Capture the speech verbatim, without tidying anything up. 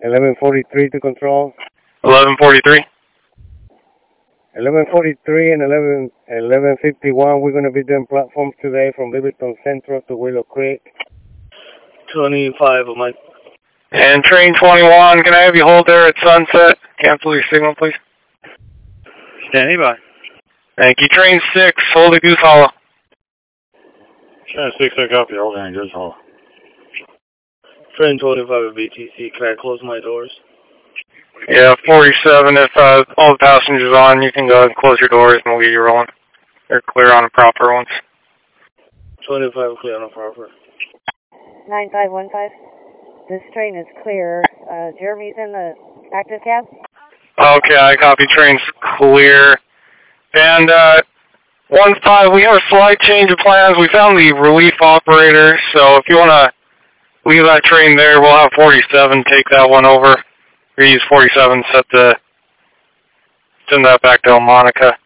eleven forty-three to control. eleven forty-three. eleven forty-three and eleven, eleven fifty-one, we're going to be doing platforms today from Livingston Central to Willow Creek. twenty-five of my... And train twenty-one, can I have you hold there at Sunset? Cancel your signal, please. Standing by. Thank you. Train six, hold at Goose Hollow. Train six, I copy. Hold on, Goose Hollow. Train twenty-five of B T C, can I close my doors? Yeah, forty-seven, if uh, all the passengers on, you can go ahead and close your doors and we'll get you rolling. They're clear on the proper ones. twenty-five clear on the proper. nine five one five. This train is clear. Uh, Jeremy's in the active cab? Okay, I copy. Train's clear. And, uh, one five, we have a slight change of plans. We found the relief operator, so if you want to leave that train there, we'll have forty-seven take that one over. We use forty-seven, set the, send that back to El Monica.